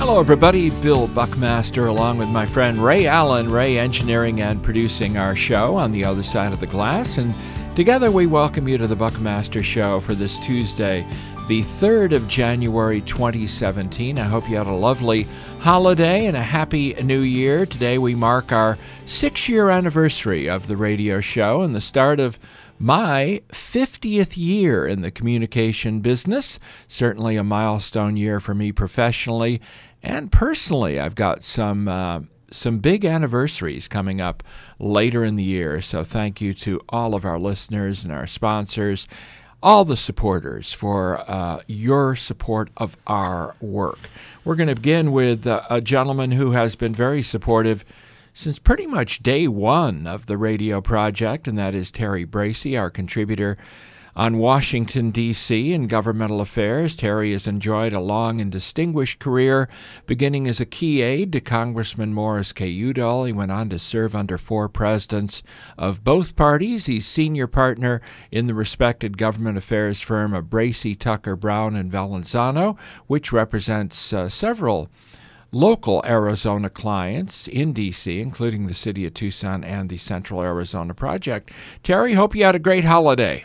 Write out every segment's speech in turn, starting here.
Hello, everybody. Bill Buckmaster, along with my friend Ray Allen. Ray engineering and producing our show on the other side of the glass. And together we welcome you to the Buckmaster Show for this Tuesday, the 3rd of January, 2017. I hope you had a lovely holiday and a happy new year. Today we mark our 6-year anniversary of the radio show and the start of my 50th year in the communication business. Certainly a milestone year for me professionally and personally. I've got some big anniversaries coming up later in the year. So thank you to all of our listeners and our sponsors, all the supporters for your support of our work. We're going to begin with a gentleman who has been very supportive since pretty much day one of the radio project, and that is Terry Bracey, our contributor on Washington, D.C. and governmental affairs. Terry has enjoyed a long and distinguished career, beginning as a key aide to Congressman Morris K. Udall. He went on to serve under 4 presidents of both parties. He's senior partner in the respected government affairs firm of Bracey, Tucker, Brown, and Valenzano, which represents several local Arizona clients in D.C., including the city of Tucson and the Central Arizona Project. Terry, hope you had a great holiday.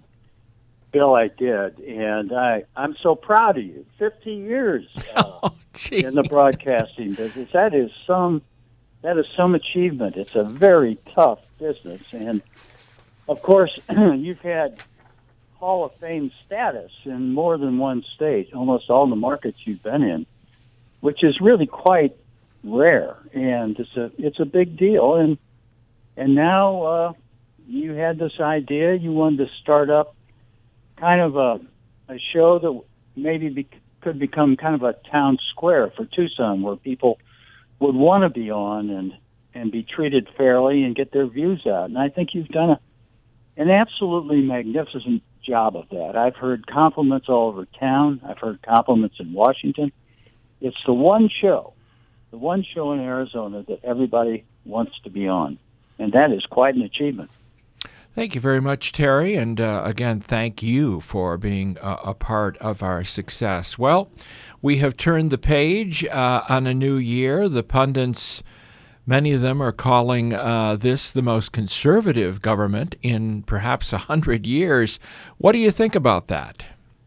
Bill, I did, and I'm so proud of you. 50 years in the broadcasting business. That is some achievement. It's a very tough business, and of course, you've had Hall of Fame status in more than one state, almost all the markets you've been in, which is really quite rare, and it's a big deal. And now you had this idea. You wanted to start up kind of a show that maybe could become kind of a town square for Tucson, where people would want to be on and be treated fairly and get their views out. And I think you've done an absolutely magnificent job of that. I've heard compliments all over town. I've heard compliments in Washington. It's the one show in Arizona that everybody wants to be on, and that is quite an achievement. Thank you very much, Terry, and again, thank you for being a part of our success. Well, we have turned the page on a new year. The pundits, many of them are calling this the most conservative government in perhaps 100 years. What do you think about that?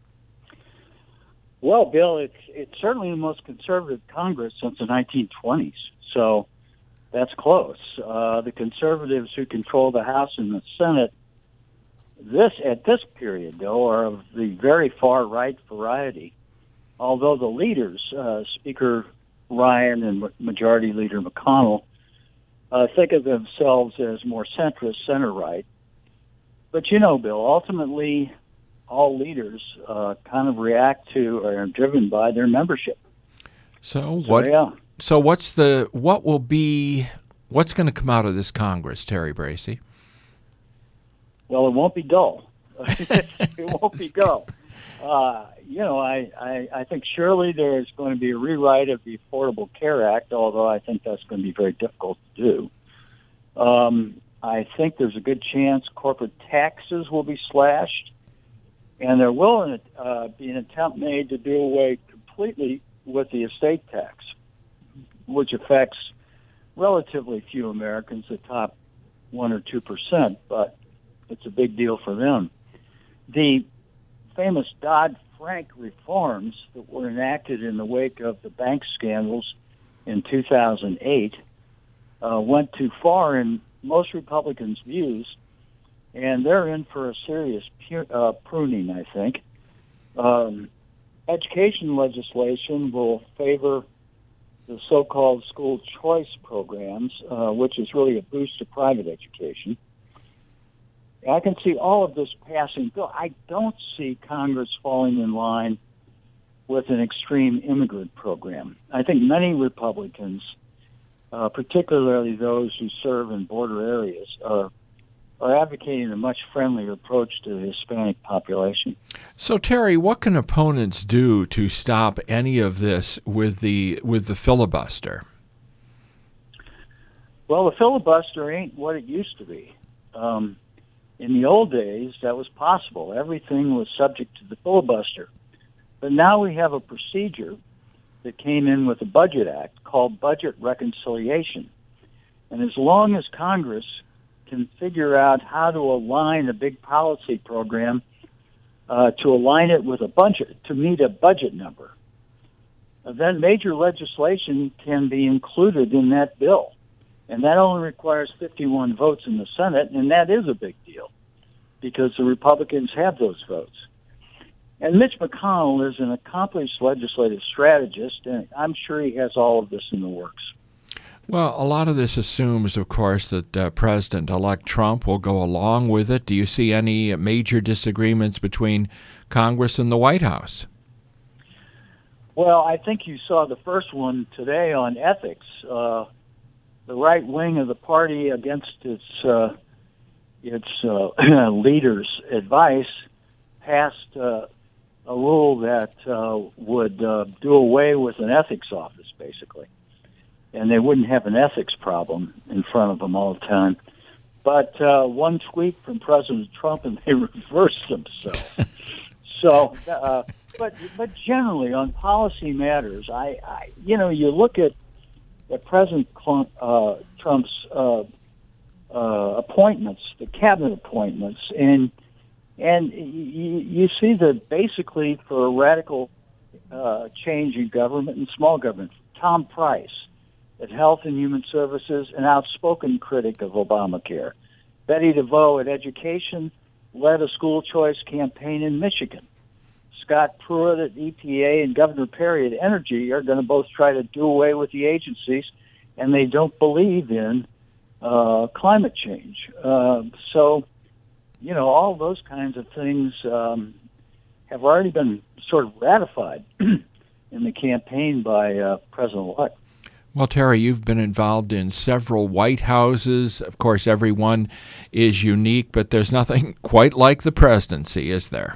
Well, Bill, it's certainly the most conservative Congress since the 1920s, so that's close. The conservatives who control the House and the Senate at this period, though, are of the very far-right variety, although the leaders, Speaker Ryan and Majority Leader McConnell, think of themselves as more centrist, center-right. But, Bill, ultimately all leaders kind of react to or are driven by their membership. So what what's going to come out of this Congress, Terry Bracey? Well, it won't be dull. It won't be dull. I think surely there's going to be a rewrite of the Affordable Care Act, although I think that's going to be very difficult to do. I think there's a good chance corporate taxes will be slashed. And there will be an attempt made to do away completely with the estate tax, which affects relatively few Americans, the top 1 or 2%, but it's a big deal for them. The famous Dodd-Frank reforms that were enacted in the wake of the bank scandals in 2008 went too far in most Republicans' views, and they're in for a serious pruning, I think. Education legislation will favor the so-called school choice programs, which is really a boost to private education. I can see all of this passing. Bill, I don't see Congress falling in line with an extreme immigrant program. I think many Republicans, particularly those who serve in border areas, are advocating a much friendlier approach to the Hispanic population. So, Terry, what can opponents do to stop any of this with the filibuster? Well, the filibuster ain't what it used to be. In the old days, that was possible. Everything was subject to the filibuster. But now we have a procedure that came in with the Budget Act called Budget Reconciliation. And as long as Congress can figure out how to align a big policy program to align it with a budget, to meet a budget number, then major legislation can be included in that bill. And that only requires 51 votes in the Senate, and that is a big deal because the Republicans have those votes. And Mitch McConnell is an accomplished legislative strategist, and I'm sure he has all of this in the works. Well, a lot of this assumes, of course, that President-elect Trump will go along with it. Do you see any major disagreements between Congress and the White House? Well, I think you saw the first one today on ethics. The right wing of the party, against its leader's advice, passed a rule that would do away with an ethics office, basically. And they wouldn't have an ethics problem in front of them all the time. But one tweet from President Trump and they reversed themselves. But generally on policy matters, you look at President Trump's appointments, the cabinet appointments, and you see that basically for a radical change in government and small government, Tom Price at Health and Human Services, an outspoken critic of Obamacare. Betty DeVoe at Education led a school choice campaign in Michigan. Scott Pruitt at EPA and Governor Perry at Energy are going to both try to do away with the agencies, and they don't believe in climate change. So, all those kinds of things have already been sort of ratified in the campaign by President-elect. Well, Terry, you've been involved in several White Houses. Of course, every one is unique, but there's nothing quite like the presidency, is there?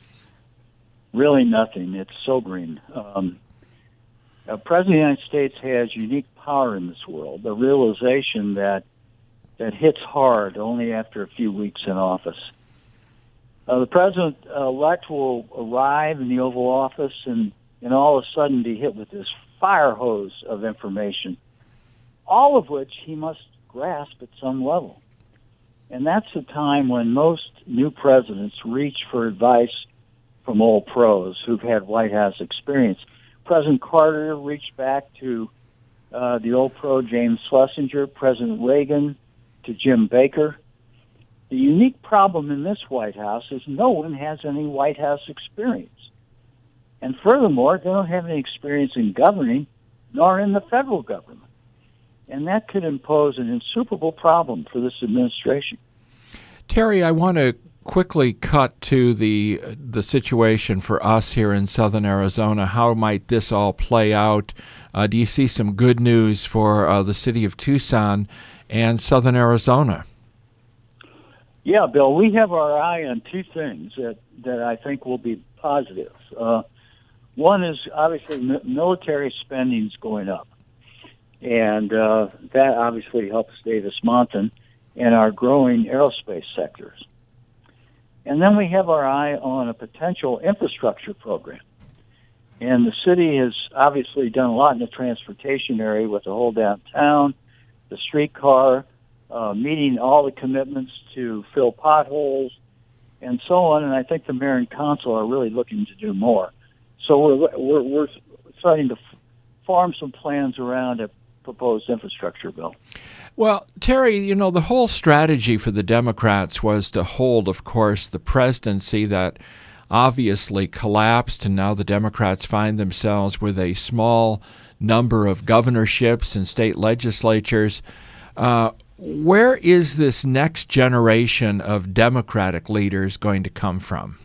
Really nothing. It's so green. President of the United States has unique power in this world, the realization that hits hard only after a few weeks in office. The president-elect will arrive in the Oval Office and all of a sudden be hit with this fire hose of information, all of which he must grasp at some level. And that's the time when most new presidents reach for advice from old pros who've had White House experience. President Carter reached back to the old pro James Schlesinger, President Reagan to Jim Baker. The unique problem in this White House is no one has any White House experience. And furthermore, they don't have any experience in governing, nor in the federal government. And that could impose an insuperable problem for this administration. Terry, I want to quickly cut to the situation for us here in southern Arizona. How might this all play out? Do you see some good news for the city of Tucson and southern Arizona? Yeah, Bill, we have our eye on two things that I think will be positive. One is obviously military spending is going up, and that obviously helps Davis-Monthan and our growing aerospace sectors. And then we have our eye on a potential infrastructure program. And the city has obviously done a lot in the transportation area with the whole downtown, the streetcar, meeting all the commitments to fill potholes, and so on. And I think the mayor and council are really looking to do more. So we're starting to form some plans around a proposed infrastructure bill. Well, Terry, the whole strategy for the Democrats was to hold, of course, the presidency that obviously collapsed, and now the Democrats find themselves with a small number of governorships and state legislatures. Where is this next generation of Democratic leaders going to come from?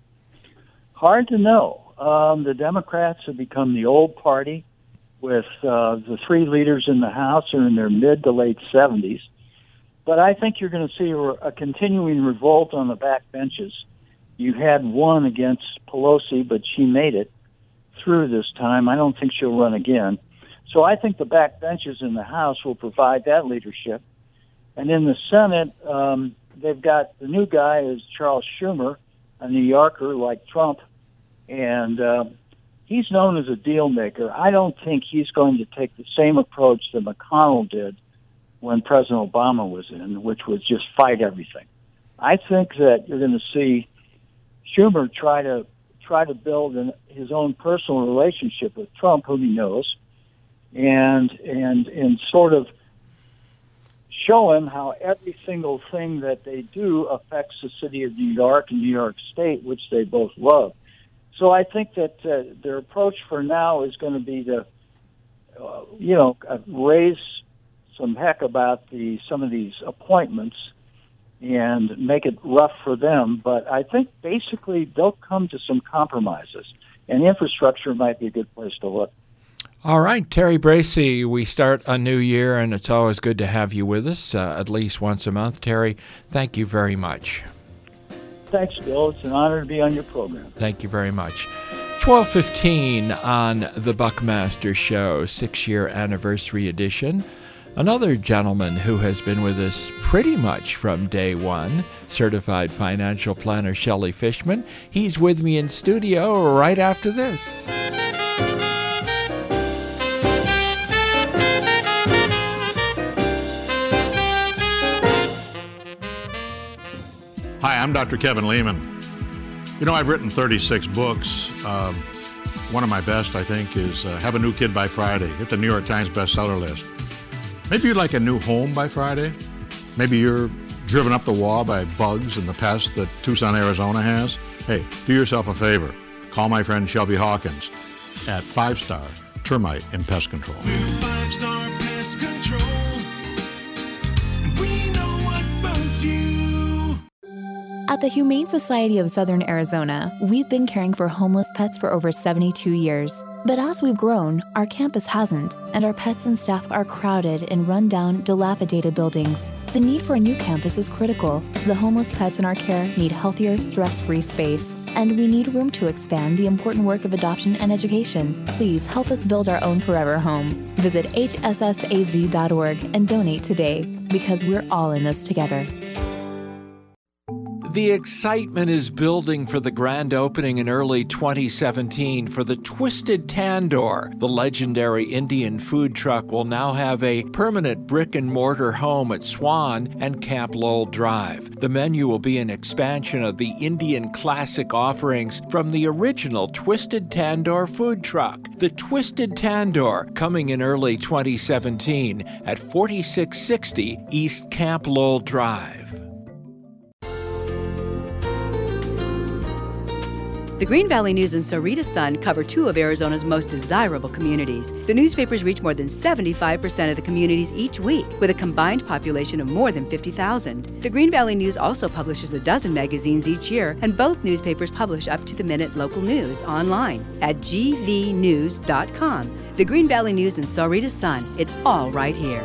Hard to know. The Democrats have become the old party with the three leaders in the House are in their mid to late 70s. But I think you're going to see a continuing revolt on the back benches. You had one against Pelosi, but she made it through this time. I don't think she'll run again. So I think the back benches in the House will provide that leadership. And in the Senate, they've got the new guy is Charles Schumer, a New Yorker like Trump, and he's known as a deal maker. I don't think he's going to take the same approach that McConnell did when President Obama was in, which was just fight everything. I think that you're going to see Schumer try to build his own personal relationship with Trump, whom he knows, and sort of show him how every single thing that they do affects the city of New York and New York State, which they both love. So I think that their approach for now is going to be to, raise some heck about some of these appointments and make it rough for them. But I think basically they'll come to some compromises, and infrastructure might be a good place to look. All right, Terry Bracey, we start a new year, and it's always good to have you with us at least once a month. Terry, thank you very much. Thanks, Bill. It's an honor to be on your program. Thank you very much. 12:15 on the Buckmaster Show, 6-year anniversary edition. Another gentleman who has been with us pretty much from day one, certified financial planner Shelley Fishman. He's with me in studio right after this. Hi, I'm Dr. Kevin Lehman. I've written 36 books. One of my best, I think, is Have a New Kid by Friday. Hit the New York Times bestseller list. Maybe you'd like a new home by Friday. Maybe you're driven up the wall by bugs and the pests that Tucson, Arizona has. Hey, do yourself a favor. Call my friend Shelby Hawkins at 5-Star Termite and Pest Control. We're 5-Star Pest Control, and we know what bugs you. At the Humane Society of Southern Arizona, we've been caring for homeless pets for over 72 years. But as we've grown, our campus hasn't, and our pets and staff are crowded in run-down, dilapidated buildings. The need for a new campus is critical. The homeless pets in our care need healthier, stress-free space, and we need room to expand the important work of adoption and education. Please help us build our own forever home. Visit hssaz.org and donate today, because we're all in this together. The excitement is building for the grand opening in early 2017 for the Twisted Tandoor. The legendary Indian food truck will now have a permanent brick-and-mortar home at Swan and Camp Lowell Drive. The menu will be an expansion of the Indian classic offerings from the original Twisted Tandoor food truck. The Twisted Tandoor, coming in early 2017 at 4660 East Camp Lowell Drive. The Green Valley News and Sahuarita Sun cover two of Arizona's most desirable communities. The newspapers reach more than 75% of the communities each week, with a combined population of more than 50,000. The Green Valley News also publishes a dozen magazines each year, and both newspapers publish up-to-the-minute local news online at gvnews.com. The Green Valley News and Sahuarita Sun, it's all right here.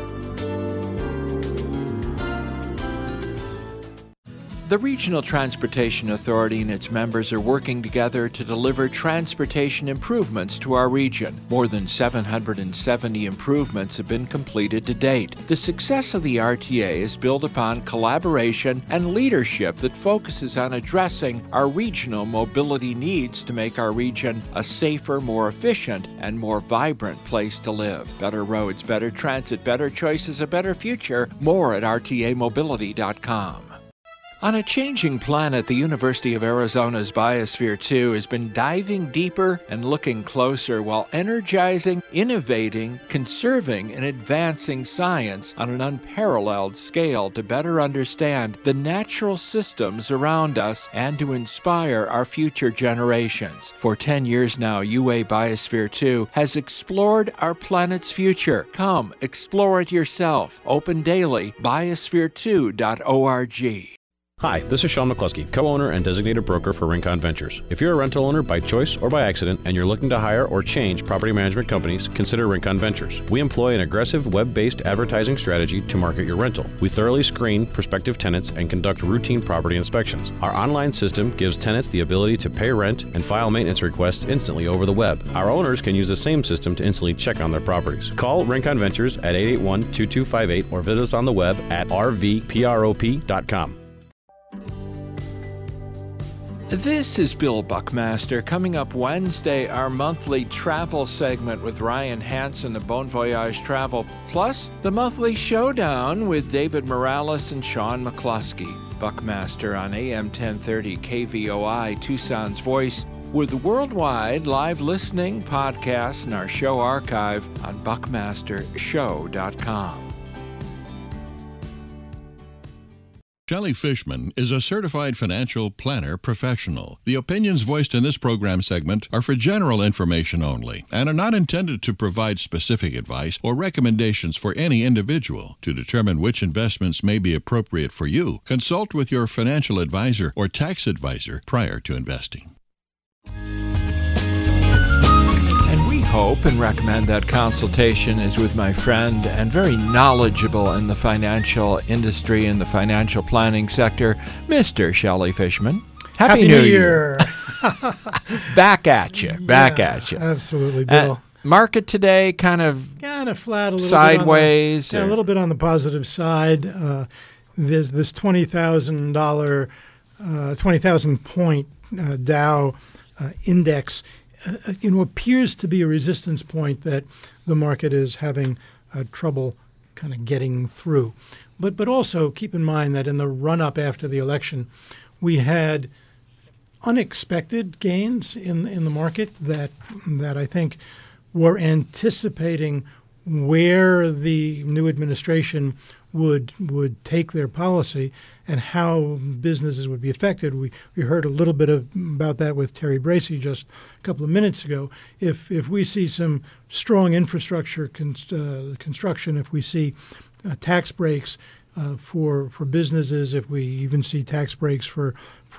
The Regional Transportation Authority and its members are working together to deliver transportation improvements to our region. More than 770 improvements have been completed to date. The success of the RTA is built upon collaboration and leadership that focuses on addressing our regional mobility needs to make our region a safer, more efficient, and more vibrant place to live. Better roads, better transit, better choices, a better future. More at rtamobility.com. On a changing planet, the University of Arizona's Biosphere 2 has been diving deeper and looking closer while energizing, innovating, conserving, and advancing science on an unparalleled scale to better understand the natural systems around us and to inspire our future generations. For 10 years now, UA Biosphere 2 has explored our planet's future. Come, explore it yourself. Open daily, biosphere2.org. Hi, this is Sean McCluskey, co-owner and designated broker for Rincon Ventures. If you're a rental owner by choice or by accident and you're looking to hire or change property management companies, consider Rincon Ventures. We employ an aggressive web-based advertising strategy to market your rental. We thoroughly screen prospective tenants and conduct routine property inspections. Our online system gives tenants the ability to pay rent and file maintenance requests instantly over the web. Our owners can use the same system to instantly check on their properties. Call Rincon Ventures at 881-2258 or visit us on the web at rvprop.com. This is Bill Buckmaster. Coming up Wednesday, our monthly travel segment with Ryan Hansen of Bon Voyage Travel, plus the monthly showdown with David Morales and Sean McCluskey. Buckmaster on AM 1030 KVOI, Tucson's Voice, with worldwide live listening, podcasts, and our show archive on buckmastershow.com. Shelley Fishman is a certified financial planner professional. The opinions voiced in this program segment are for general information only and are not intended to provide specific advice or recommendations for any individual. To determine which investments may be appropriate for you, consult with your financial advisor or tax advisor prior to investing. And we hope and recommend that consultation is with my friend and very knowledgeable in the financial industry and the financial planning sector, Mr. Shelley Fishman. Happy New Year. Back at you. Absolutely, Bill. Market today kind of flat, a little sideways. Bit a little bit on the positive side. There's this $20,000 point Dow index appears to be a resistance point that the market is having trouble kind of getting through. But also keep in mind that in the run-up after the election, we had unexpected gains in the market that I think were anticipating where the new administration would take their policy and how businesses would be affected. We heard a little bit about that with Terry Bracey just a couple of minutes ago. If we see some strong infrastructure construction, if we see tax breaks for businesses, if we even see tax breaks for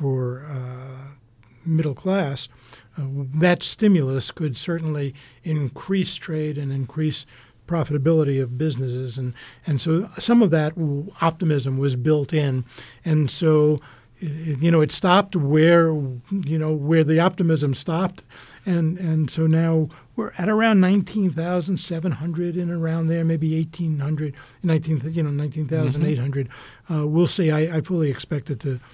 middle class, that stimulus could certainly increase trade and increase profitability of businesses, and so some of that optimism was built in, and so it stopped where the optimism stopped, and so now we're at around 19,700 and around there, maybe 1,800, 19,800. We'll see. I fully expect it to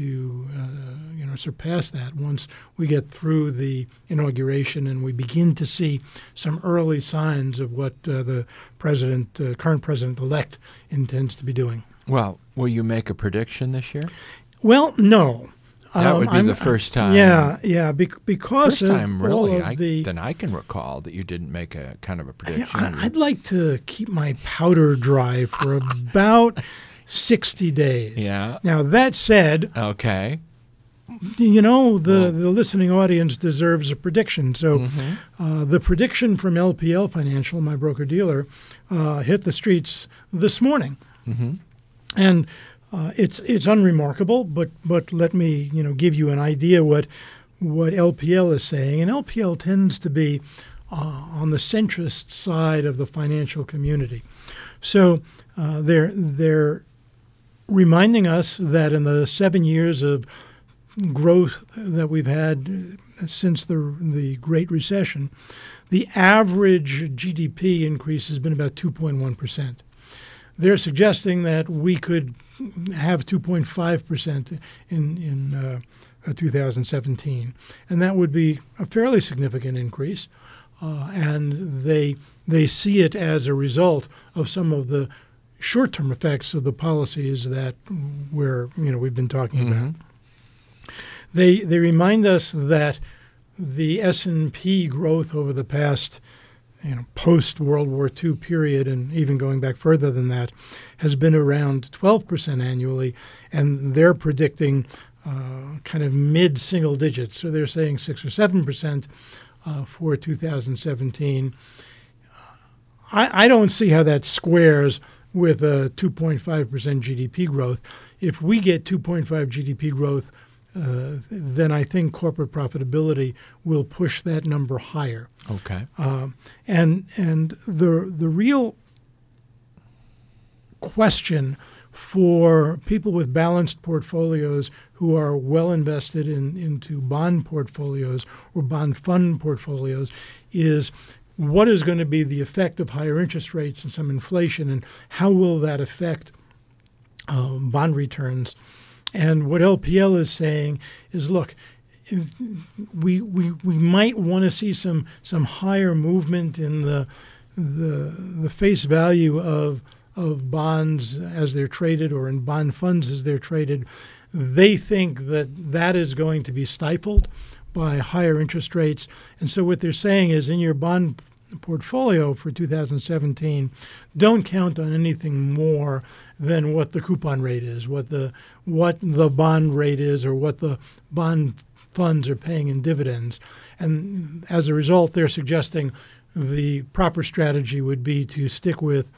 surpass that once we get through the inauguration and we begin to see some early signs of what the current president-elect intends to be doing. Well, will you make a prediction this year? Well, no. That would be the first time. Yeah, because first time really. Then I can recall that you didn't make a kind of a prediction. I'd like to keep my powder dry for about 60 days. Yeah. Now, that said, okay, the listening audience deserves a prediction. So the prediction from LPL Financial, my broker-dealer, hit the streets this morning. And it's unremarkable, but let me give you an idea what LPL is saying. And LPL tends to be on the centrist side of the financial community. So they're reminding us that in the 7 years of growth that we've had since the Great Recession, the average GDP increase has been about 2.1%. They're suggesting that we could have 2.5% in 2017, and that would be a fairly significant increase. And they see it as a result of some of the short-term effects of the policies that we've been talking about. They remind us that the S&P growth over the past post-World War II period, and even going back further than that, has been around 12% annually, and they're predicting kind of mid-single digits. So they're saying 6 or 7% for 2017. I don't see how that squares with a 2.5% GDP growth. If we get 2.5 GDP growth, then I think corporate profitability will push that number higher. Okay. And the real question for people with balanced portfolios who are well invested into bond portfolios or bond fund portfolios is what is going to be the effect of higher interest rates and some inflation, and how will that affect bond returns And what LPL is saying is, look, we might want to see some higher movement in the face value of bonds as they're traded, or in bond funds as they're traded. They think that is going to be stifled by higher interest rates. And so what they're saying is, in your bond portfolio for 2017, don't count on anything more than what the coupon rate is, what the bond rate is, or what the bond funds are paying in dividends. And as a result, they're suggesting the proper strategy would be to stick with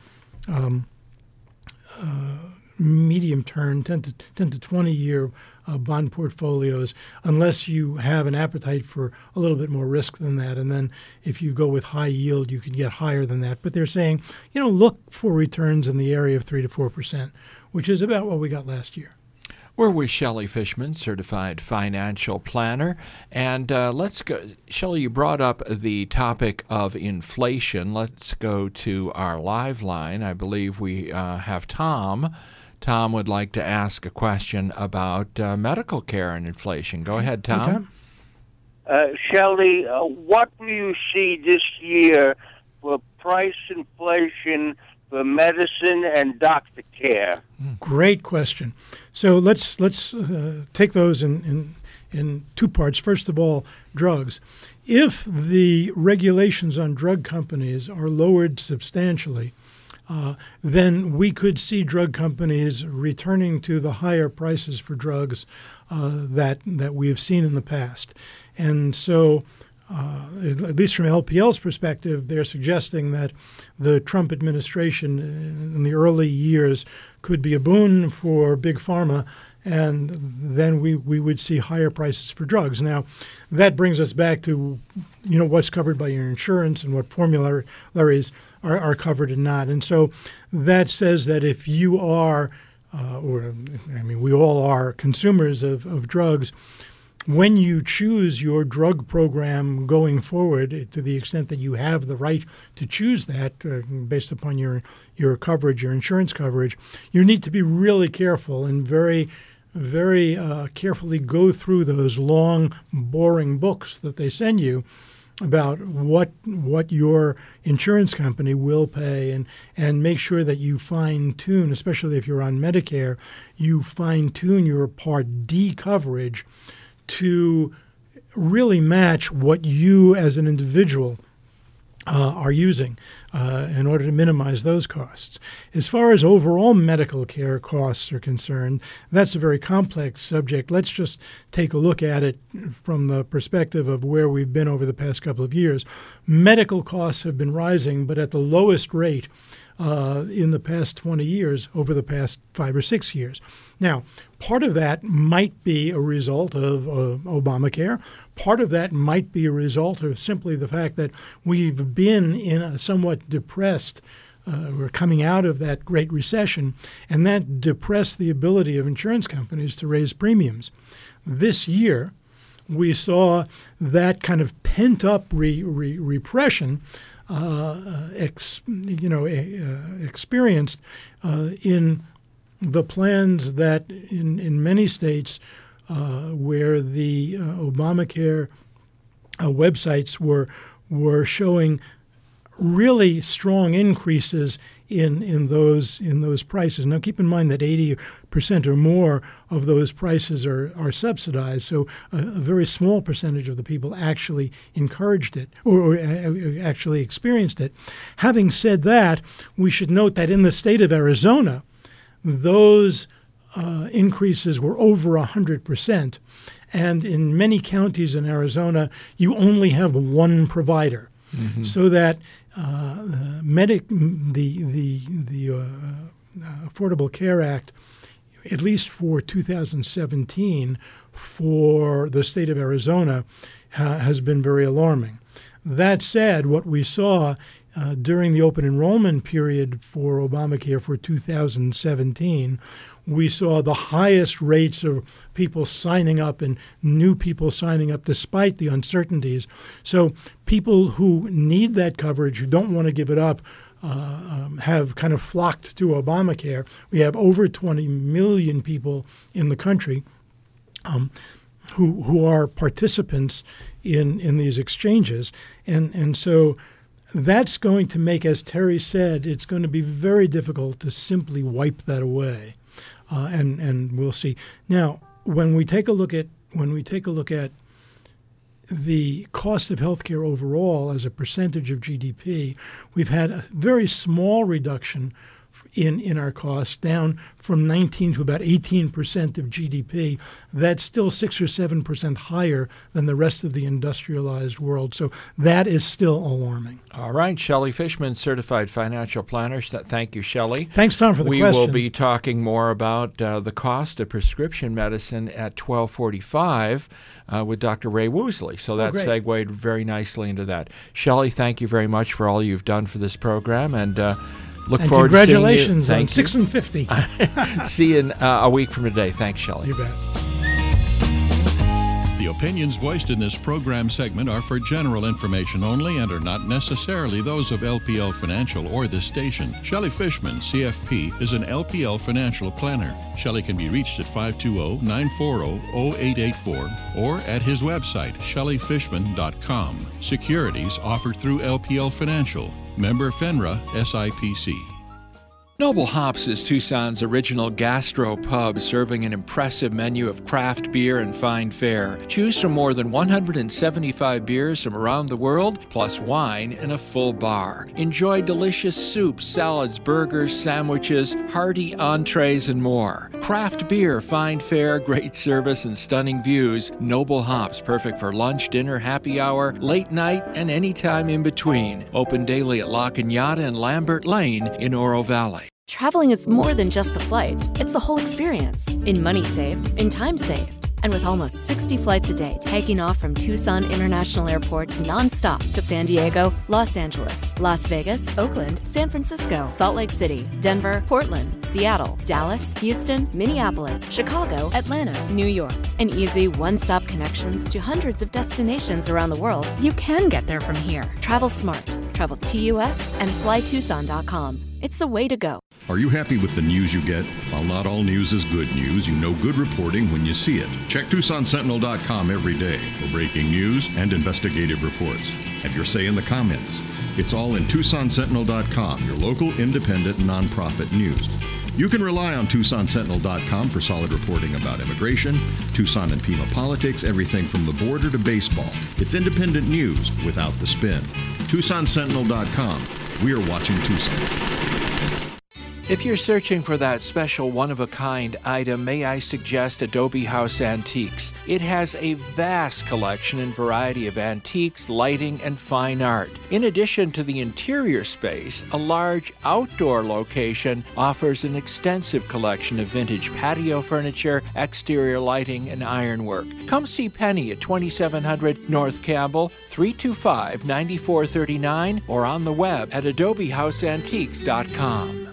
medium-term, 10 to 20-year bond portfolios, unless you have an appetite for a little bit more risk than that. And then if you go with high yield, you could get higher than that. But they're saying, look for returns in the area of 3 to 4%, which is about what we got last year. We're with Shelley Fishman, certified financial planner. And let's go. Shelley, you brought up the topic of inflation. Let's go to our live line. I believe we have Tom. Tom would like to ask a question about medical care and inflation. Go ahead, Tom. Hey, Tom. Shelley, what do you see this year for price inflation for medicine and doctor care? Great question. So let's take those in two parts. First of all, drugs. If the regulations on drug companies are lowered substantially, then we could see drug companies returning to the higher prices for drugs that we have seen in the past. And so, at least from LPL's perspective, they're suggesting that the Trump administration in the early years could be a boon for big pharma, and then we would see higher prices for drugs. Now, that brings us back to what's covered by your insurance and what formularies are covered and not. And so that says that if you are, we all are consumers of drugs, when you choose your drug program going forward, to the extent that you have the right to choose that based upon your coverage, your insurance coverage, you need to be really careful and very carefully go through those long, boring books that they send you about what your insurance company will pay, and make sure that you fine-tune, especially if you're on Medicare, you fine-tune your Part D coverage to really match what you as an individual are using in order to minimize those costs. As far as overall medical care costs are concerned, that's a very complex subject. Let's just take a look at it from the perspective of where we've been over the past couple of years. Medical costs have been rising, but at the lowest rate in the past 20 years, over the past 5 or 6 years. Now, part of that might be a result of Obamacare. Part of that might be a result of simply the fact that we've been in a somewhat depressed, we're coming out of that Great Recession, and that depressed the ability of insurance companies to raise premiums. This year, we saw that kind of pent-up repression experienced in the plans that in many states where the Obamacare websites were showing really strong increases in those prices. Now, keep in mind that 80% or more of those prices are subsidized, so a very small percentage of the people actually encouraged it or actually experienced it. Having said that, we should note that in the state of Arizona, those increases were over 100%, and in many counties in Arizona, you only have one provider, so that the Affordable Care Act, at least for 2017, for the state of Arizona, has been very alarming. That said, what we saw during the open enrollment period for Obamacare for 2017, we saw the highest rates of people signing up and new people signing up despite the uncertainties. So people who need that coverage, who don't want to give it up, have kind of flocked to Obamacare. We have over 20 million people in the country who are participants in these exchanges. And so that's going to make, as Terry said, it's going to be very difficult to simply wipe that away. And we'll see. Now, when we take a look at the cost of healthcare overall as a percentage of GDP, we've had a very small reduction in our costs, down from 19 to about 18% of GDP. That's still 6 or 7% higher than the rest of the industrialized world. So that is still alarming. All right. Shelley Fishman, Certified Financial Planner. Thank you, Shelley. Thanks, Tom, for the question. We will be talking more about the cost of prescription medicine at 12:45 with Dr. Ray Woosley. So that segued very nicely into that. Shelley, thank you very much for all you've done for this program, and look forward to seeing you. Congratulations on 6 and 50. See you in a week from today. Thanks, Shelley. You bet. The opinions voiced in this program segment are for general information only and are not necessarily those of LPL Financial or this station. Shelley Fishman, CFP, is an LPL Financial Planner. Shelley can be reached at 520-940-0884 or at his website, shelleyfishman.com. Securities offered through LPL Financial. Member FINRA, SIPC. Noble Hops is Tucson's original gastro pub, serving an impressive menu of craft beer and fine fare. Choose from more than 175 beers from around the world, plus wine and a full bar. Enjoy delicious soups, salads, burgers, sandwiches, hearty entrees, and more. Craft beer, fine fare, great service, and stunning views. Noble Hops, perfect for lunch, dinner, happy hour, late night, and any time in between. Open daily at La Cañada and Lambert Lane in Oro Valley. Traveling is more than just the flight. It's the whole experience. In money saved, in time saved. And with almost 60 flights a day taking off from Tucson International Airport nonstop to San Diego, Los Angeles, Las Vegas, Oakland, San Francisco, Salt Lake City, Denver, Portland, Seattle, Dallas, Houston, Minneapolis, Chicago, Atlanta, New York. And easy one-stop connections to hundreds of destinations around the world. You can get there from here. Travel smart. Travel TUS and flytucson.com. It's the way to go. Are you happy with the news you get? While not all news is good news, you know good reporting when you see it. Check TucsonSentinel.com every day for breaking news and investigative reports. Have your say in the comments. It's all in TucsonSentinel.com, your local independent nonprofit news. You can rely on TucsonSentinel.com for solid reporting about immigration, Tucson and Pima politics, everything from the border to baseball. It's independent news without the spin. TucsonSentinel.com. We are watching Tucson. If you're searching for that special one-of-a-kind item, may I suggest Adobe House Antiques. It has a vast collection and variety of antiques, lighting, and fine art. In addition to the interior space, a large outdoor location offers an extensive collection of vintage patio furniture, exterior lighting, and ironwork. Come see Penny at 2700 North Campbell, 325-9439, or on the web at adobehouseantiques.com.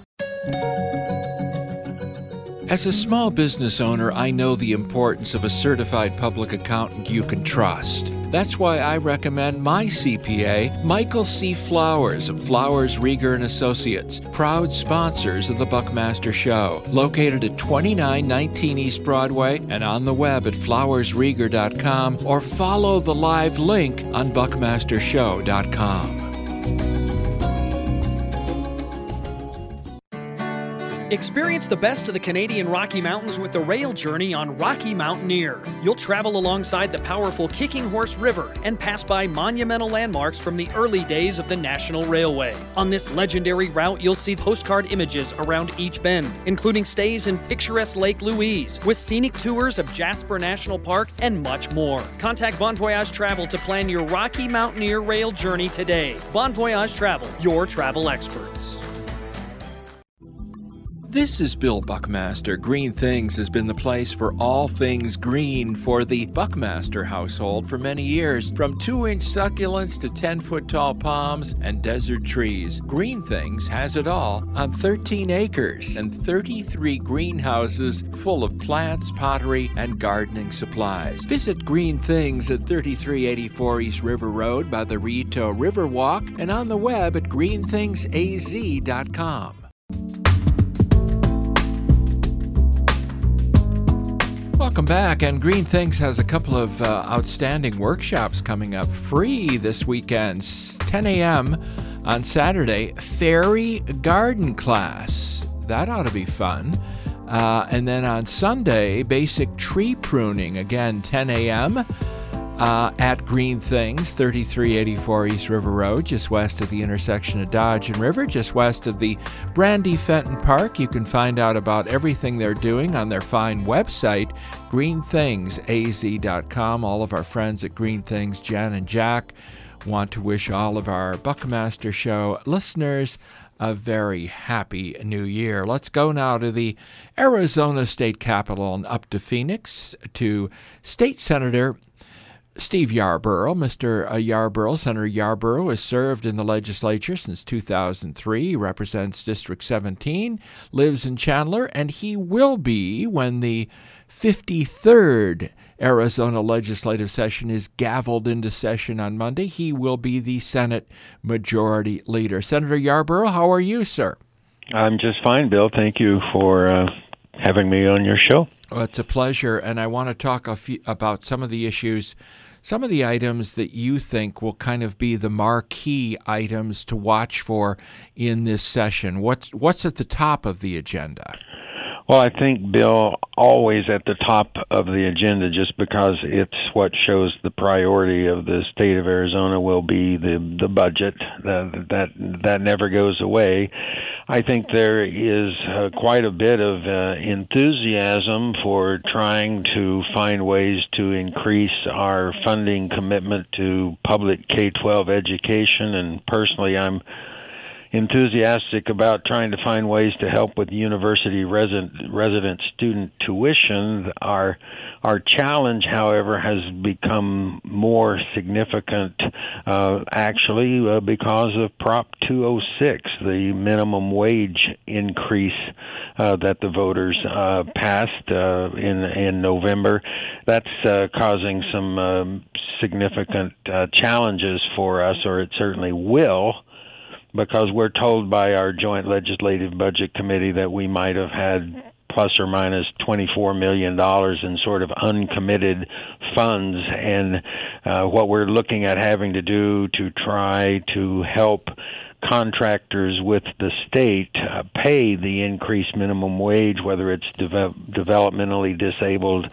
As a small business owner, I know the importance of a certified public accountant you can trust. That's why I recommend my CPA, Michael C. Flowers of Flowers, Rieger & Associates, proud sponsors of the Buckmaster Show, located at 2919 East Broadway and on the web at flowersrieger.com, or follow the live link on buckmastershow.com. Experience the best of the Canadian Rocky Mountains with the rail journey on Rocky Mountaineer. You'll travel alongside the powerful Kicking Horse River and pass by monumental landmarks from the early days of the National Railway. On this legendary route, you'll see postcard images around each bend, including stays in picturesque Lake Louise, with scenic tours of Jasper National Park and much more. Contact Bon Voyage Travel to plan your Rocky Mountaineer rail journey today. Bon Voyage Travel, your travel experts. This is Bill Buckmaster. Green Things has been the place for all things green for the Buckmaster household for many years. From 2-inch succulents to 10-foot tall palms and desert trees, Green Things has it all on 13 acres and 33 greenhouses full of plants, pottery, and gardening supplies. Visit Green Things at 3384 East River Road by the Rito Riverwalk and on the web at greenthingsaz.com. Welcome back, and Green Things has a couple of outstanding workshops coming up free this weekend. 10 a.m. on Saturday, Fairy Garden Class. That ought to be fun. And then on Sunday, Basic Tree Pruning, again, 10 a.m. At Green Things, 3384 East River Road, just west of the intersection of Dodge and River, just west of the Brandy Fenton Park. You can find out about everything they're doing on their fine website, greenthingsaz.com. All of our friends at Green Things, Jen and Jack, want to wish all of our Buckmaster Show listeners a very happy new year. Let's go now to the Arizona State Capitol and up to Phoenix to State Senator Steve Yarborough. Mr. Yarborough, Senator Yarborough, has served in the legislature since 2003. He represents District 17, lives in Chandler, and he will be when the 53rd Arizona legislative session is gavelled into session on Monday. He will be the Senate Majority Leader. Senator Yarborough, how are you, sir? I'm just fine, Bill. Thank you for having me on your show. Well, it's a pleasure, and I want to talk about some of the issues, some of the items that you think will kind of be the marquee items to watch for in this session. What's at the top of the agenda? Well, I think, Bill, always at the top of the agenda, just because it's what shows the priority of the state of Arizona, will be the budget. That never goes away. I think there is quite a bit of enthusiasm for trying to find ways to increase our funding commitment to public K-12 education, and personally I'm enthusiastic about trying to find ways to help with university resident student tuition. Our challenge, however, has become more significant actually because of Prop 206, the minimum wage increase that the voters passed in November. That's causing some significant challenges for us, or it certainly will, because we're told by our Joint Legislative Budget Committee that we might have had plus or minus $24 million in sort of uncommitted funds, and what we're looking at having to do to try to help contractors with the state pay the increased minimum wage, whether it's developmentally disabled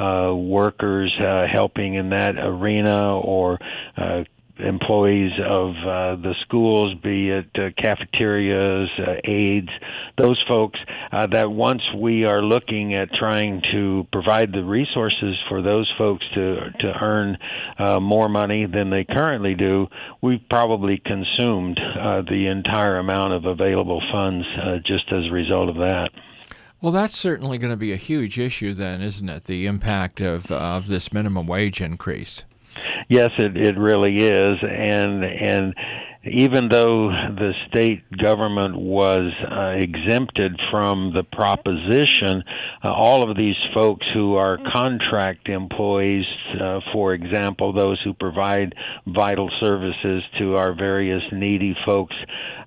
workers helping in that arena, or employees of the schools, be it cafeterias, aides, those folks, that once we are looking at trying to provide the resources for those folks to earn more money than they currently do, we've probably consumed the entire amount of available funds just as a result of that. Well, that's certainly going to be a huge issue then, isn't it, the impact of this minimum wage increase? Yes, it really is, and even though the state government was exempted from the proposition, all of these folks who are contract employees, for example, those who provide vital services to our various needy folks,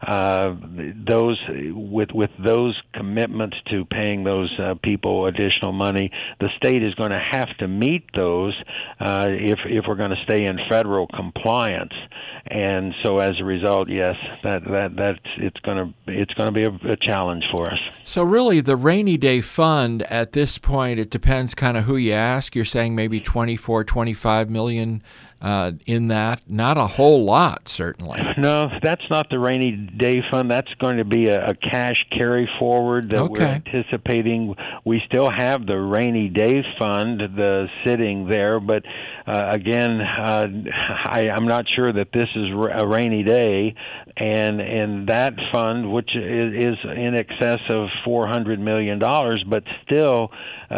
those with those commitments to paying those people additional money, the state is going to have to meet those if we're going to stay in federal compliance. And so, as a result, yes, it's going to be a challenge for us. So, really, the rainy day fund at this point, it depends kind of who you ask. You're saying maybe $24, $25 million in that? Not a whole lot, certainly. No, that's not the rainy day fund. That's going to be a cash carry forward that we're anticipating. We still have the rainy day fund sitting there, but again, I'm not sure that this is a rainy day, and that fund, which is in excess of $400 million, but still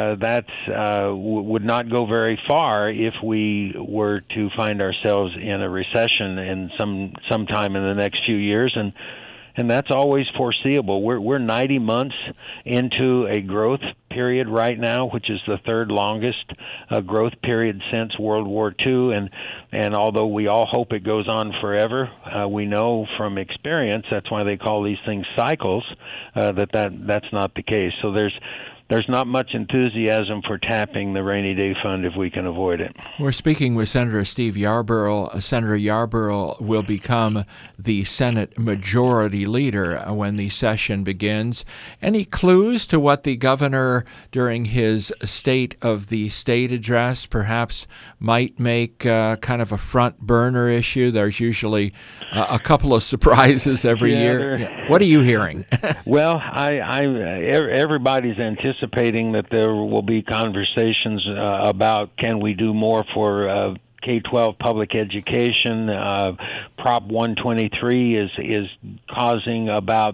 would not go very far if we were to find ourselves in a recession in sometime in the next few years, and that's always foreseeable. We're 90 months into a growth period right now, which is the third longest growth period since World War II, and although we all hope it goes on forever, we know from experience, that's why they call these things cycles, that's not the case. So there's not much enthusiasm for tapping the rainy day fund if we can avoid it. We're speaking with Senator Steve Yarborough. Senator Yarborough will become the Senate Majority Leader when the session begins. Any clues to what the governor, during his State of the State address, perhaps might make kind of a front burner issue? There's usually a couple of surprises every year. What are you hearing? Well, everybody's anticipating that there will be conversations about can we do more for K-12 public education. Prop 123 is causing about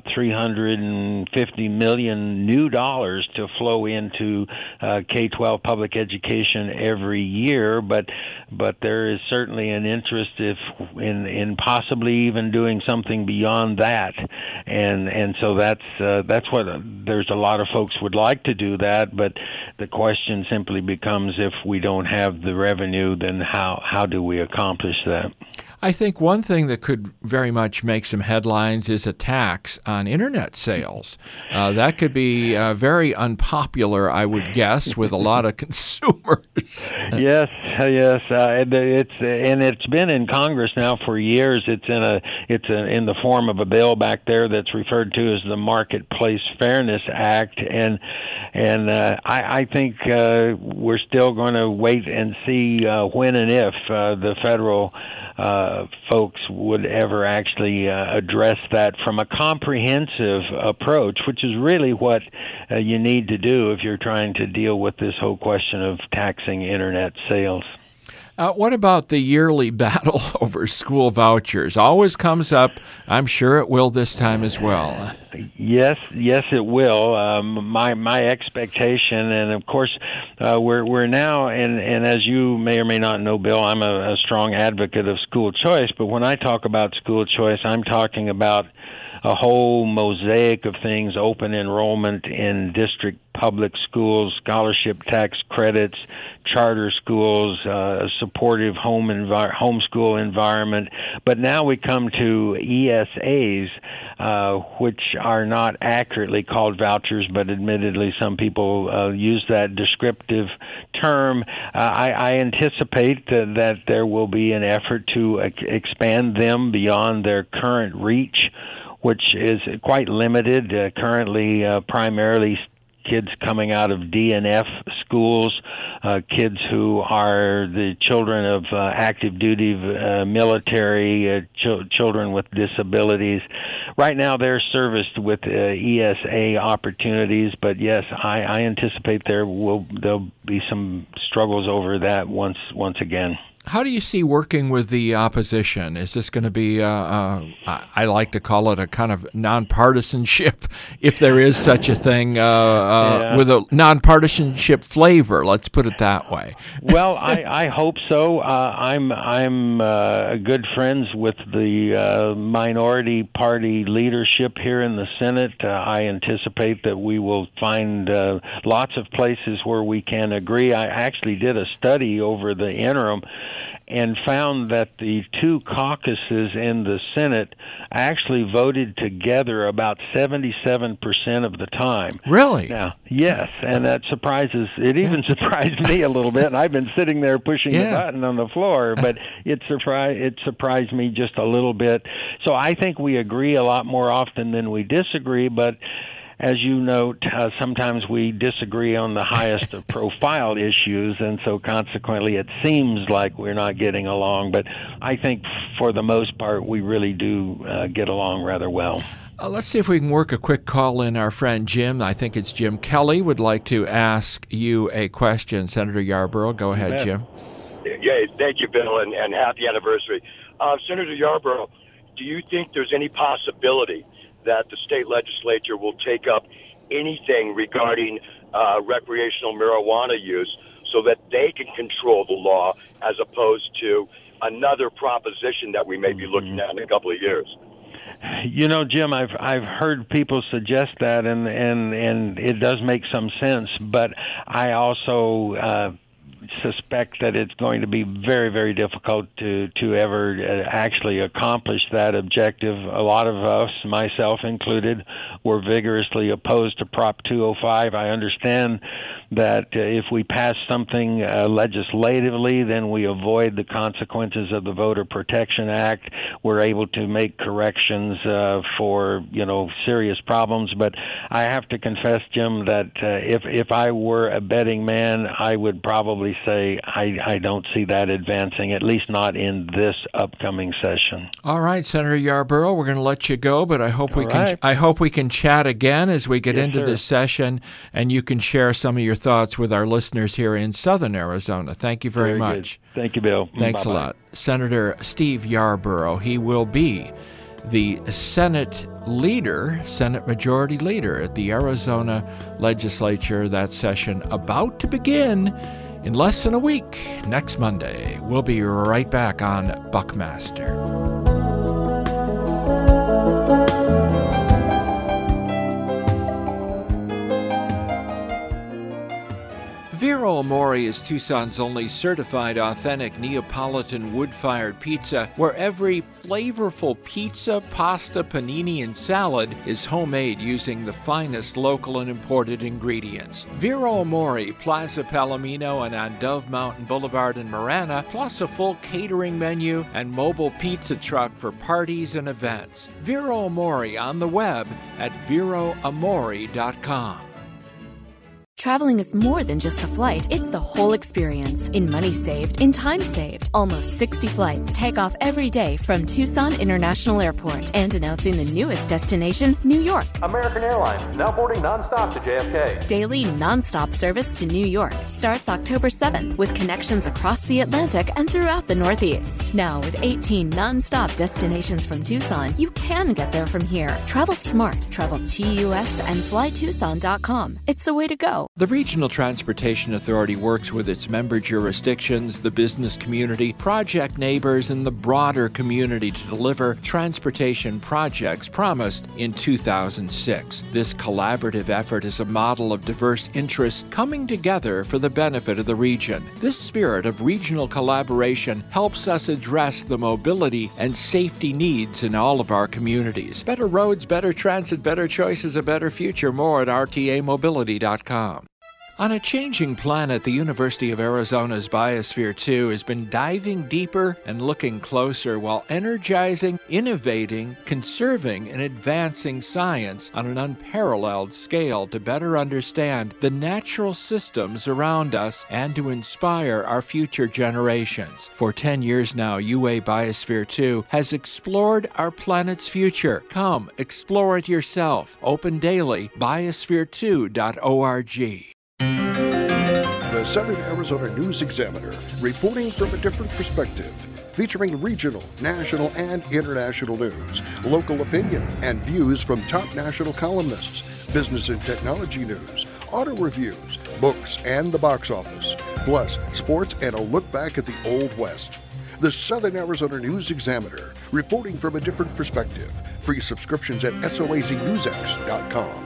$350 million new dollars to flow into K-12 public education every year, but there is certainly an interest in possibly even doing something beyond that, and so that's what there's a lot of folks would like to do that, but the question simply becomes if we don't have the revenue, then how do we accomplish that? I think one thing that could very much make some headlines is a tax on Internet sales. That could be very unpopular, I would guess, with a lot of consumers. Yes. It's been in Congress now for years. It's in the form of a bill back there that's referred to as the Marketplace Fairness Act, and I think we're still going to wait and see when and if the federal folks would ever actually address that from a comprehensive approach, which is really what you need to do if you're trying to deal with this whole question of taxing Internet sales. What about the yearly battle over school vouchers? Always comes up. I'm sure it will this time as well. Yes, it will. My expectation, and of course, we're now, and as you may or may not know, Bill, I'm a strong advocate of school choice. But when I talk about school choice, I'm talking about a whole mosaic of things: open enrollment in district public schools, scholarship tax credits, charter schools, a supportive homeschool environment. But now we come to ESAs, which are not accurately called vouchers, but admittedly some people use that descriptive term. I anticipate that there will be an effort to expand them beyond their current reach, which is quite limited. Currently, primarily kids coming out of DNF schools, kids who are the children of active duty military, children with disabilities. Right now they're serviced with ESA opportunities, but yes, I anticipate there'll be some struggles over that once again. How do you see working with the opposition? Is this going to be, I like to call it a kind of nonpartisanship, if there is such a thing, with a nonpartisanship flavor, let's put it that way? Well, I hope so. I'm good friends with the minority party leadership here in the Senate. I anticipate that we will find lots of places where we can agree. I actually did a study over the interim and found that the two caucuses in the Senate actually voted together about 77% of the time. Really? Now, yes, and that even surprised me a little bit, and I've been sitting there pushing the button on the floor, but it surprised me just a little bit. So I think we agree a lot more often than we disagree, but as you note, sometimes we disagree on the highest of profile issues, and so consequently it seems like we're not getting along. But I think for the most part, we really do get along rather well. Let's see if we can work a quick call in. Our friend Jim, I think it's Jim Kelly, would like to ask you a question. Senator Yarborough, go ahead, Jim. Yeah, thank you, Bill, and happy anniversary. Senator Yarborough, do you think there's any possibility that the state legislature will take up anything regarding recreational marijuana use so that they can control the law as opposed to another proposition that we may be looking at in a couple of years? You know, Jim, I've heard people suggest that, and it does make some sense, but I also suspect that it's going to be very, very difficult to ever actually accomplish that objective. A lot of us, myself included, were vigorously opposed to Prop 205. I understand that if we pass something legislatively, then we avoid the consequences of the Voter Protection Act. We're able to make corrections for, serious problems. But I have to confess, Jim, that if I were a betting man, I would probably say I don't see that advancing, at least not in this upcoming session. All right, Senator Yarborough, we're going to let you go, but I hope we can chat again as we get into this session, and you can share some of your thoughts with our listeners here in southern Arizona. Thank you very much. Good. Thank you, Bill. Thanks a lot. Senator Steve Yarborough, he will be the Senate Majority Leader at the Arizona Legislature. That session about to begin in less than a week, next Monday. We'll be right back on Buckmaster. Vero Amore is Tucson's only certified authentic Neapolitan wood-fired pizza, where every flavorful pizza, pasta, panini, and salad is homemade using the finest local and imported ingredients. Vero Amore, Plaza Palomino, and on Dove Mountain Boulevard in Marana, plus a full catering menu and mobile pizza truck for parties and events. Vero Amore on the web at veroamore.com. Traveling is more than just a flight, it's the whole experience. In money saved, in time saved. Almost 60 flights take off every day from Tucson International Airport. And announcing the newest destination, New York. American Airlines, now boarding nonstop to JFK. Daily nonstop service to New York starts October 7th with connections across the Atlantic and throughout the Northeast. Now, with 18 nonstop destinations from Tucson, you can get there from here. Travel smart. Travel TUS and flytucson.com. It's the way to go. The Regional Transportation Authority works with its member jurisdictions, the business community, project neighbors, and the broader community to deliver transportation projects promised in 2006. This collaborative effort is a model of diverse interests coming together for the benefit of the region. This spirit of regional collaboration helps us address the mobility and safety needs in all of our communities. Better roads, better transit, better choices, a better future. More at rtamobility.com. On a changing planet, the University of Arizona's Biosphere 2 has been diving deeper and looking closer while energizing, innovating, conserving, and advancing science on an unparalleled scale to better understand the natural systems around us and to inspire our future generations. For 10 years now, UA Biosphere 2 has explored our planet's future. Come, explore it yourself. Open daily, biosphere2.org. The Southern Arizona News Examiner, reporting from a different perspective, featuring regional, national, and international news, local opinion, and views from top national columnists, business and technology news, auto reviews, books, and the box office, plus sports and a look back at the Old West. The Southern Arizona News Examiner, reporting from a different perspective. Free subscriptions at soaznewsx.com.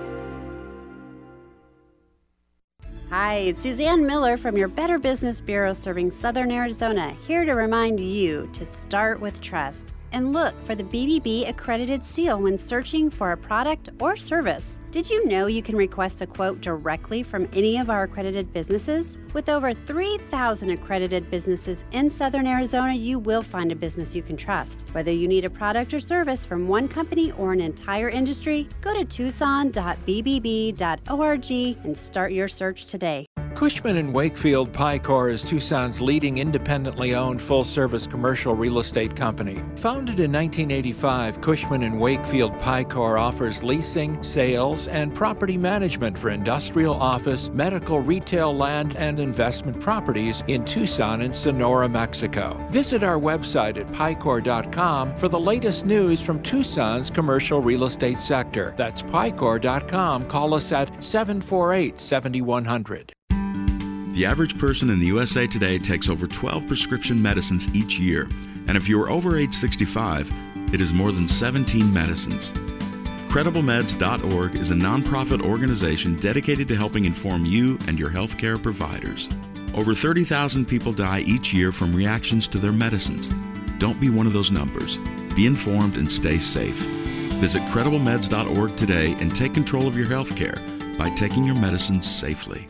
Hi, it's Suzanne Miller from your Better Business Bureau serving Southern Arizona, here to remind you to start with trust. and look for the BBB accredited seal when searching for a product or service. Did you know you can request a quote directly from any of our accredited businesses? With over 3,000 accredited businesses in Southern Arizona, you will find a business you can trust. Whether you need a product or service from one company or an entire industry, go to tucson.bbb.org and start your search today. Cushman & Wakefield Picor is Tucson's leading independently owned full-service commercial real estate company. Founded in 1985, Cushman & Wakefield Picor offers leasing, sales, and property management for industrial, office, medical, retail, land, and investment properties in Tucson and Sonora, Mexico. Visit our website at picor.com for the latest news from Tucson's commercial real estate sector. That's picor.com. Call us at 748-7100. The average person in the USA today takes over 12 prescription medicines each year, and if you are over age 65, it is more than 17 medicines. CredibleMeds.org is a nonprofit organization dedicated to helping inform you and your healthcare providers. Over 30,000 people die each year from reactions to their medicines. Don't be one of those numbers. Be informed and stay safe. Visit CredibleMeds.org today and take control of your healthcare by taking your medicines safely.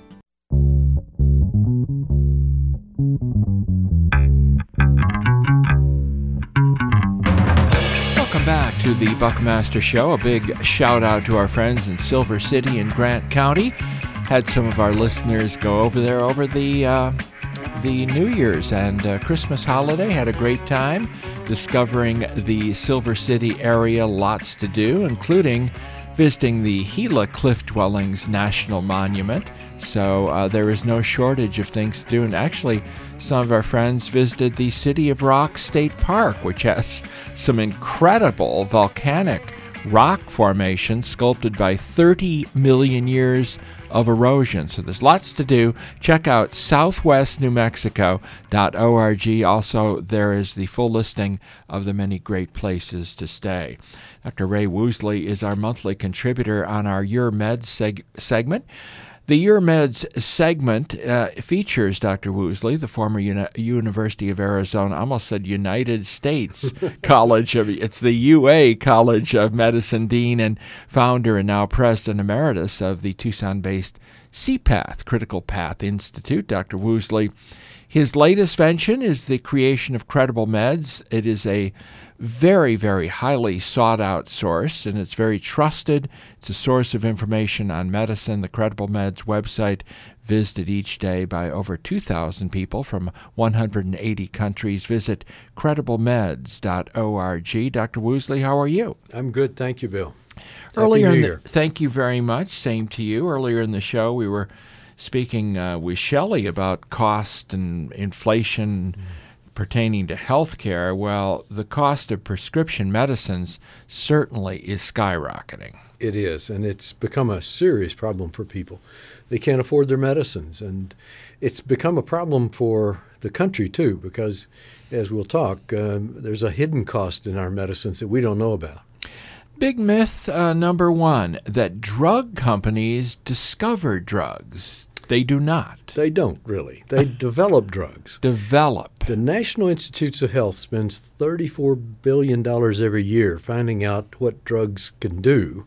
Welcome back to the Buckmaster Show. A big shout out to our friends in Silver City and Grant County. Had some of our listeners go over there over the New Year's and Christmas holiday. Had a great time discovering the Silver City area. Lots to do, including visiting the Gila Cliff Dwellings National Monument. So there is no shortage of things to do. And actually, some of our friends visited the City of Rock State Park, which has some incredible volcanic rock formations sculpted by 30 million years of erosion. So there's lots to do. Check out southwestnewmexico.org. Also, there is the full listing of the many great places to stay. Dr. Ray Woosley is our monthly contributor on our Your Meds segment. The Your Meds segment features Dr. Woosley, the former University of Arizona, I almost said United States College of, it's the UA College of Medicine Dean and founder and now President Emeritus of the Tucson-based CPATH, Critical Path Institute. Dr. Woosley, his latest venture is the creation of Credible Meds. It is a very, very highly sought-out source, and it's very trusted. It's a source of information on medicine. The Credible Meds website, visited each day by over 2,000 people from 180 countries. Visit crediblemeds.org. Dr. Woosley, how are you? I'm good, thank you, Bill. Thank you very much. Same to you. Earlier in the show, we were speaking with Shelley about cost and inflation pertaining to healthcare. Well, the cost of prescription medicines certainly is skyrocketing. It is, and it's become a serious problem for people. They can't afford their medicines, and it's become a problem for the country, too, because, as we'll talk, there's a hidden cost in our medicines that we don't know about. Big myth number one, that drug companies discover drugs. They do not. They don't, really. They develop drugs. The National Institutes of Health spends $34 billion every year finding out what drugs could do,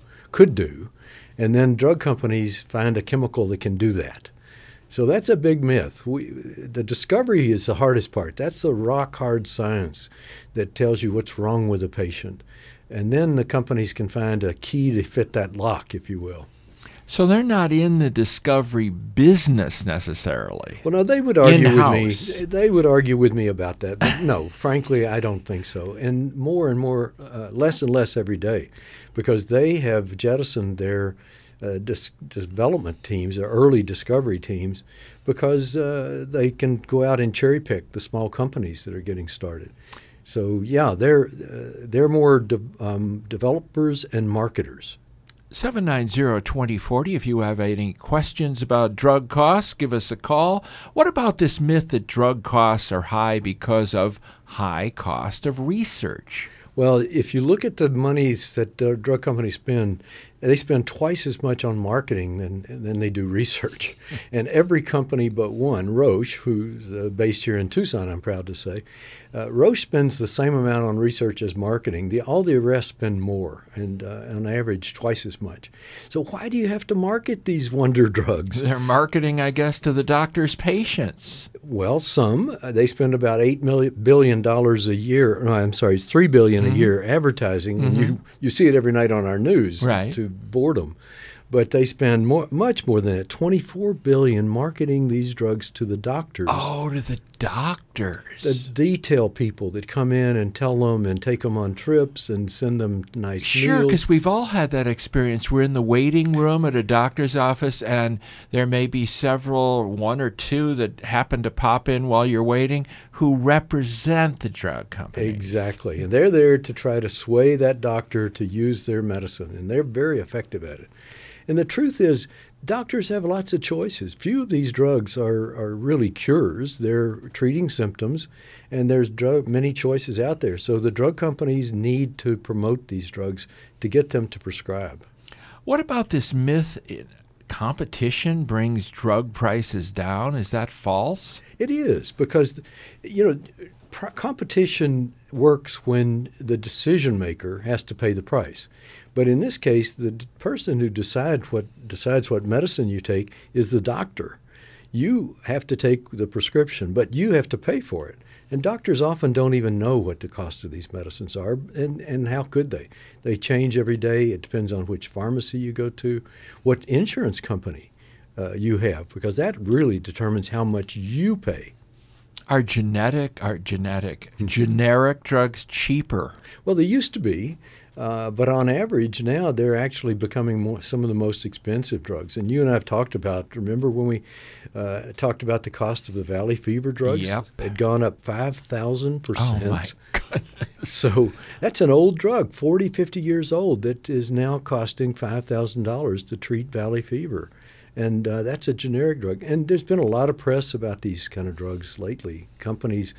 and then drug companies find a chemical that can do that. So that's a big myth. The discovery is the hardest part. That's the rock-hard science that tells you what's wrong with a patient. And then the companies can find a key to fit that lock, if you will. So they're not in the discovery business necessarily. Well, no, they would argue with me. They would argue with me about that. But no, frankly, I don't think so. And more, less and less every day, because they have jettisoned their development teams, their early discovery teams, because they can go out and cherry pick the small companies that are getting started. So yeah, they're more developers and marketers. 790-2040. If you have any questions about drug costs, give us a call. What about this myth that drug costs are high because of high cost of research? Well, if you look at the monies that drug companies spend, They spend twice as much on marketing than they do research. And every company but one, Roche, who's based here in Tucson, I'm proud to say, Roche spends the same amount on research as marketing. All the rest spend more, and on average twice as much. So why do you have to market these wonder drugs? They're marketing, I guess, to the doctor's patients. Well, some. They spend about $8 billion a year. No, I'm sorry, $3 billion a year advertising. And you see it every night on our news to boredom. But they spend much more than that, $24 billion marketing these drugs to the doctors. Oh, to the doctors. The detail people that come in and tell them and take them on trips and send them nice meals. Sure, because we've all had that experience. We're in the waiting room at a doctor's office, and there may be one or two that happen to pop in while you're waiting who represent the drug company. Exactly. And they're there to try to sway that doctor to use their medicine, and they're very effective at it. And the truth is, doctors have lots of choices. Few of these drugs are really cures. They're treating symptoms, and there's many choices out there. So the drug companies need to promote these drugs to get them to prescribe. What about this myth, competition brings drug prices down? Is that false? It is, because, competition works when the decision maker has to pay the price. But in this case, the person who decides what medicine you take is the doctor. You have to take the prescription, but you have to pay for it. And doctors often don't even know what the cost of these medicines are, and how could they? They change every day. It depends on which pharmacy you go to, what insurance company you have, because that really determines how much you pay. Are generic drugs cheaper? Well, they used to be. But on average now, they're actually becoming some of the most expensive drugs. And you and I have talked about, remember when we talked about the cost of the Valley fever drugs? Yep. They'd gone up 5,000%. Oh, my goodness. So that's an old drug, 40, 50 years old, that is now costing $5,000 to treat Valley fever. And that's a generic drug. And there's been a lot of press about these kind of drugs lately. Companies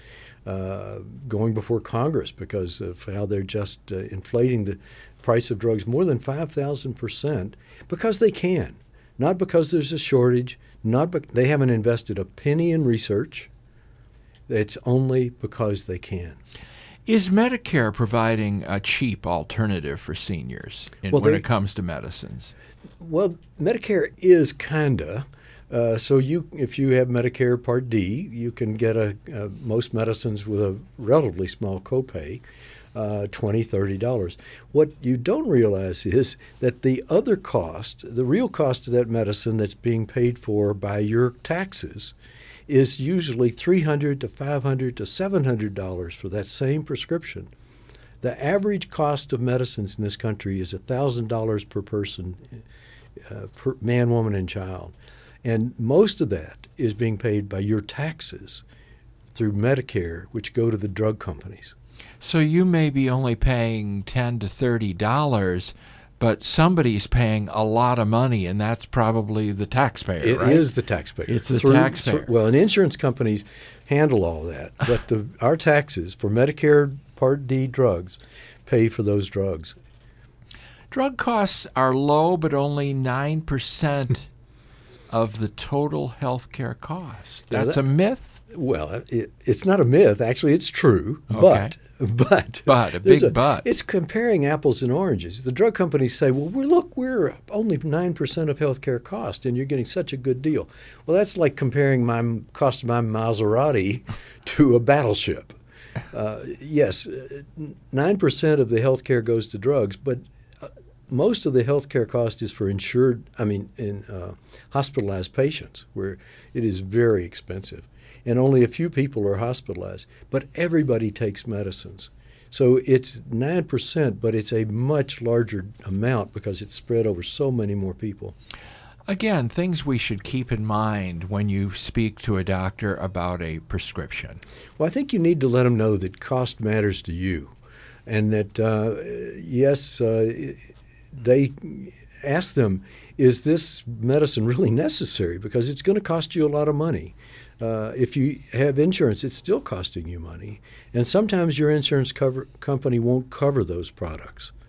going before Congress because of how they're just inflating the price of drugs more than 5,000% because they can, not because there's a shortage, they haven't invested a penny in research. It's only because they can. Is Medicare providing a cheap alternative for seniors when it comes to medicines? Well, Medicare is kinda. So if you have Medicare Part D, you can get most medicines with a relatively small copay, $20, $30. What you don't realize is that the other cost, the real cost of that medicine that's being paid for by your taxes, is usually $300 to $500 to $700 for that same prescription. The average cost of medicines in this country is $1,000 per person, per man, woman, and child. And most of that is being paid by your taxes through Medicare, which go to the drug companies. So you may be only paying $10 to $30, but somebody's paying a lot of money, and that's probably the taxpayer, right? It is the taxpayer. It's the taxpayer. Well, and insurance companies handle all that, but our taxes for Medicare Part D drugs pay for those drugs. Drug costs are low, but only 9% of the total health care cost. That's a myth? Well, it's not a myth. Actually, it's true. Okay. But a big but. It's comparing apples and oranges. The drug companies say, well, we're only 9% of health care cost, and you're getting such a good deal. Well, that's like comparing my cost of my Maserati to a battleship. Yes, 9% of the health care goes to drugs, but most of the health care cost is for hospitalized patients, where it is very expensive. And only a few people are hospitalized. But everybody takes medicines. So it's 9%, but it's a much larger amount because it's spread over so many more people. Again, things we should keep in mind when you speak to a doctor about a prescription. Well, I think you need to let them know that cost matters to you. And that, they ask them, is this medicine really necessary? Because it's going to cost you a lot of money. If you have insurance, it's still costing you money. And sometimes your insurance company won't cover those products.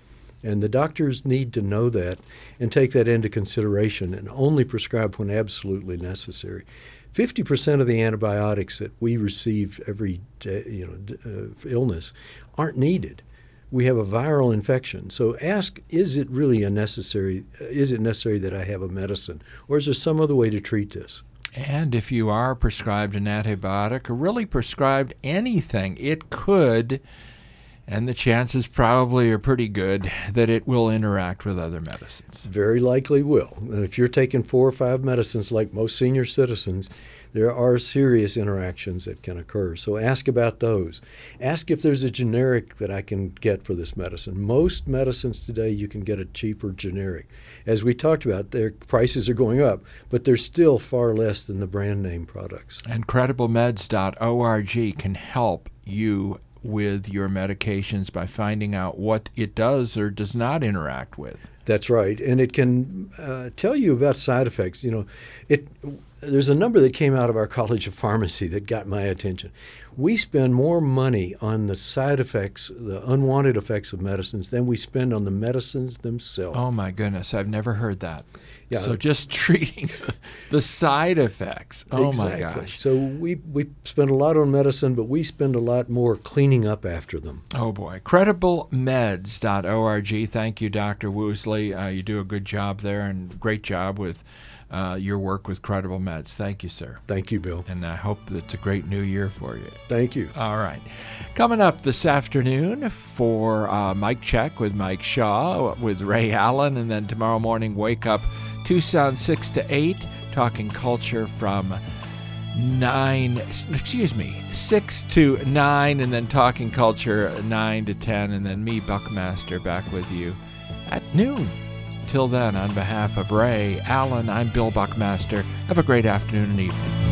And the doctors need to know that and take that into consideration and only prescribe when absolutely necessary. 50% of the antibiotics that we receive every day, illness aren't needed. We have a viral infection. So ask, is it necessary that I have a medicine? Or is there some other way to treat this? And if you are prescribed an antibiotic or really prescribed anything, it could, and the chances probably are pretty good, that it will interact with other medicines. Very likely will. And if you're taking 4 or 5 medicines like most senior citizens, there are serious interactions that can occur. So ask about those. Ask if there's a generic that I can get for this medicine. Most medicines today you can get a cheaper generic. As we talked about, their prices are going up, but they're still far less than the brand name products. And CredibleMeds.org can help you with your medications by finding out what it does or does not interact with. That's right, and it can tell you about side effects. There's a number that came out of our College of Pharmacy that got my attention. We spend more money on the side effects, the unwanted effects of medicines, than we spend on the medicines themselves. Oh my goodness, I've never heard that. Yeah. So just treating the side effects. Oh exactly. My gosh. So we spend a lot on medicine, but we spend a lot more cleaning up after them. Oh boy. CredibleMeds.org. Thank you, Dr. Woosley. You do a good job there, and great job with your work with Credible Meds. Thank you, sir. Thank you, Bill. And I hope that it's a great new year for you. Thank you. All right. Coming up this afternoon for Mike Check with Mike Shaw, with Ray Allen, and then tomorrow morning, Wake Up Tucson 6 to 8, talking culture from 6 to 9, and then talking culture 9 to 10, and then me, Buckmaster, back with you at noon. Till then, on behalf of Ray Allen, I'm Bill Buckmaster. Have a great afternoon and evening.